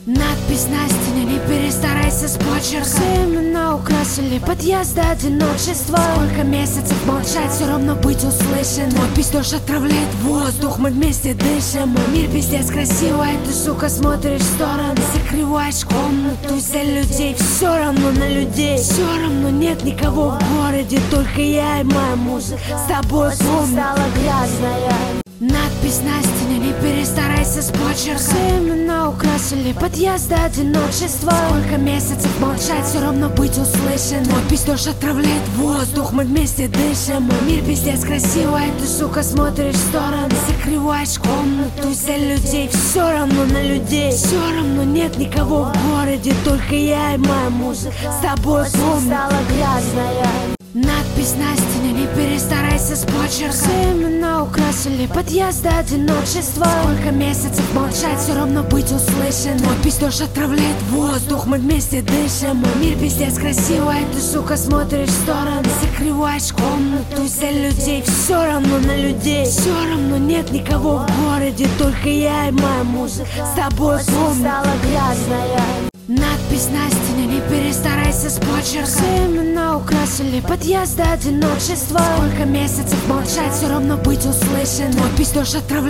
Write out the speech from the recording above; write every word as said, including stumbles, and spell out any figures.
Надпись на стене, не перестарайся с почерком. Все имена украсили подъезд до одиночества. Сколько месяцев молчать, все равно быть услышанным. Подпись дождь отравляет воздух, мы вместе дышим. Мир пиздец красивый, ты, сука, смотришь в сторону. Закрываешь комнату из-за людей, все равно на людей. Все равно нет никого в городе, только я и моя музыка. С тобой помню, стала грязная. Надпись на стене, не перестарайся с почерком. Все имена украсили подъезд до одиночества. Сколько месяцев молчать, все равно быть услышанным. Подпись дождь отравляет воздух, мы вместе дышим. Мир пиздец красивый, ты, сука, смотришь в сторону. Закрываешь комнату из-за людей, все равно на людей. Все равно нет никого в городе, только я и моя музыка. С тобой помню, стала грязная. Надпись на стене, не перестарайся с почерком. Все имена украсили подъезд до одиночества. Сколько месяцев молчать, все равно быть услышанным. Подпись дождь отравляет воздух, мы вместе дышим. Мир пиздец красивый, ты, сука, смотришь в сторону. Закрываешь комнату из-за людей, все равно на людей. Все равно нет никого в городе, только я и моя музыка. С тобой помню, стала грязная. Надпись на стене, не перестарайся с почерком. Все имена украсили подъезд до одиночества. Сколько месяцев молчать, все равно быть услышанным. Подпись дождь отравляет